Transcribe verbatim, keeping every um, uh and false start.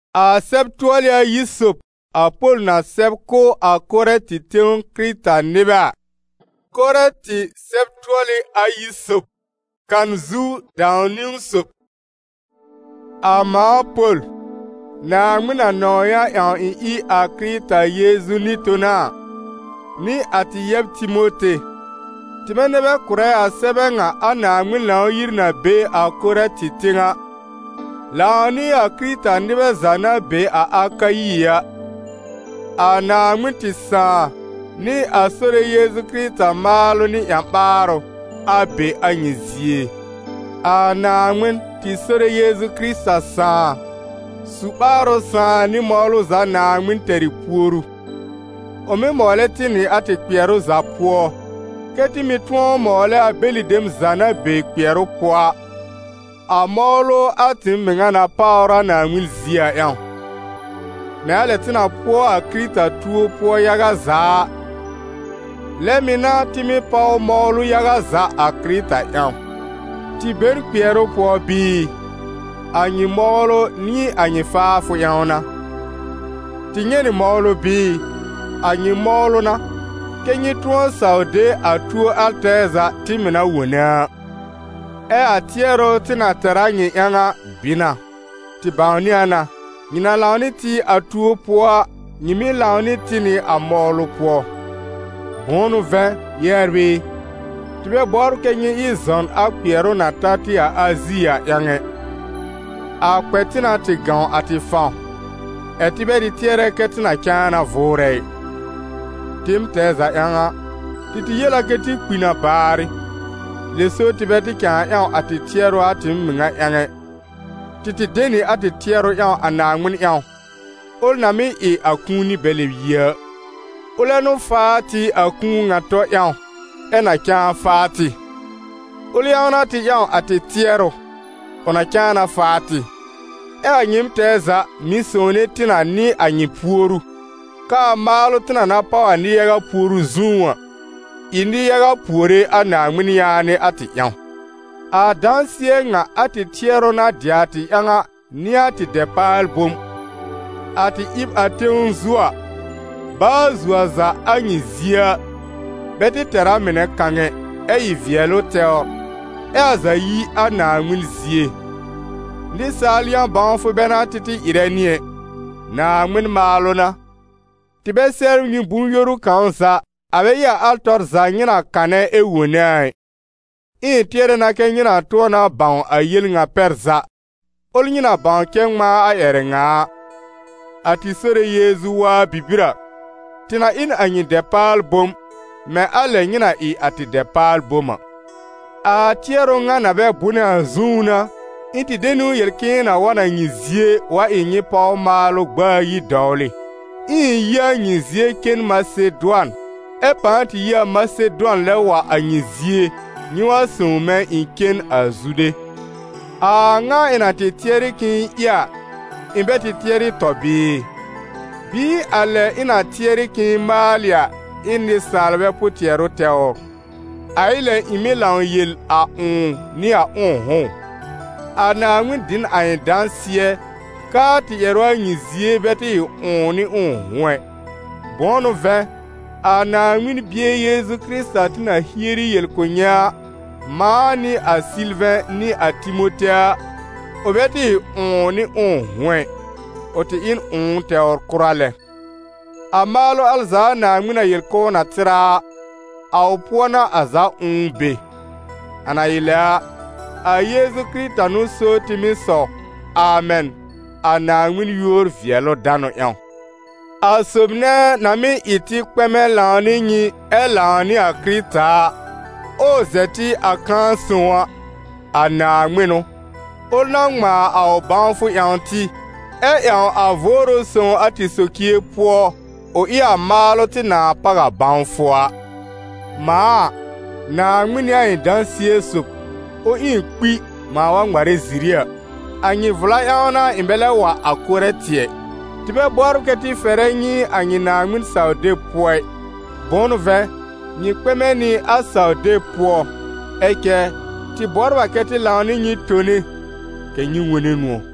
A seb tuolia Yusuf a Paul na seb ko a kore ti teun Krita neba. Kore ti seb tuoli a Yusuf kan zu downing sup. A ma Paul na ngmina noya yan i a Krita Yezu ni tona ni ati yeb Timote. Timenebe kure a sebe nga a na ngmina yirna be a kore ti tinga. Laani a Krita nibe zana be a akayiya. A na ngmiti sa ni a sore Yezu Krita malu ni yamparo a be a nyizie. A na ngmin ti sore Yezu Krista sa subaro sa ni molu za na ngmin teri puru. Ome mole tini ati kpiero za puo. Keti mi tuon mole a beli dem zana be kpiero poa. A molo ati minga na paura na ngmin zia yan. Me ale tina puo a Krita tuo puo yaga za. Lemina timi pao molu yaga za a Krita yan. Ti ber kpiero puo bi. Anyi molo ni anyi faafu yauna. Ti nyeni molo bi. Anyi molo na. Kenyi tuon saude a tuo alteza timina wuna. E a tiero tina teranyi yanga bina. Ti bauni ana. Nina launi ti a tuo puo. Nimi launi tini a molo puo. Bonu ven yerbi. Tibe boru kenyi izon a kpiero na tati a azia yange. A kwetina ti gan ati fan. E tibe di tiere ketina kyana vorei. Tim teza yanga. Titi yela keti kwina bari. Leso tibe ti kyan yang ati tiero ati minga yange. Titi deni ati tiero yang anangmin yang. Ol nami i akuni bele ye. Ole no fati akun ngato yang. Ena kyan fati. Ole yang ati yang ati tiero. Ona kyana fati. E anyim teza misone tina ni anyipuoru. Ka malu tina na pawa ni yaga puru zuwa. Indi yaga pure ana ngmini yane ati yang. A dansie nga ati tiero na diati yanga ni ati depal bum. Ati ib ati unzua. Ba zua za anyizia. Beti tera mene kange e yivielo teo. E azayi ana ngmini zie. Ndi salian banfu bena titi irenie. Na ngmin malona. Tibe ser nyi bun yoru kansa. Abe ya altor za nyina kane e wunai. In tiere na ke nyina tuo na ban a yil nga perza. Ol nyina ban ke ngma a ere nga. Ati sore Yezu wa bibira. Tina in anyi depal bom. Me ale nyina i ati depal boma. A tiero nga na be bune a zuna. Inti denu yelkina wana nyizie wa inyi pao malo gba yi dawli. In ya nyizie ken Macedon. E panti ya Macedon le wa a nyizie. Nyiwa sume in ken azude. A nga ina te tieri kin ya. Imbe te tieri tobi. Bi ale ina tieri kin malia. Inni salve putiero teo. Aile imi lan yel a un ni a un hon. A na ngwin din a yin dansie. Ka ti yero nyizie beti oni unhwe. Bonu ven. A na ngwin bie Yezu Krista tina hiri yel konya. Ma ni a Sylvain ni a Timotea. O beti oni unhwe. O ti in un te or kurale. A malo alza na ngwina yel ko na tira. A upuana aza unbe. Ana ilea. A Yezu Krista nu so timi so. Amen. A na ngwin yor vielo dano yon. A subne na mi iti kweme laani nyi e laani a Krista. O zeti a kansuwa. A na ngwino. O nangma a obanfu yanti. E yon a voro son ati sokie po. O iya malo ti na paga banfua. Ma. Na ngwini a yin dansie sup. O in kwi ma wa ngware ziria. Anyi vla yaona imbele wa akure tie. Tibe boru keti fere nyi anyi na ngwin saude poe. Bonu ve, nyi kweme ni a saude po. Eke, ti boru wa keti laoni nyi toni. Ke nyi wene nuo.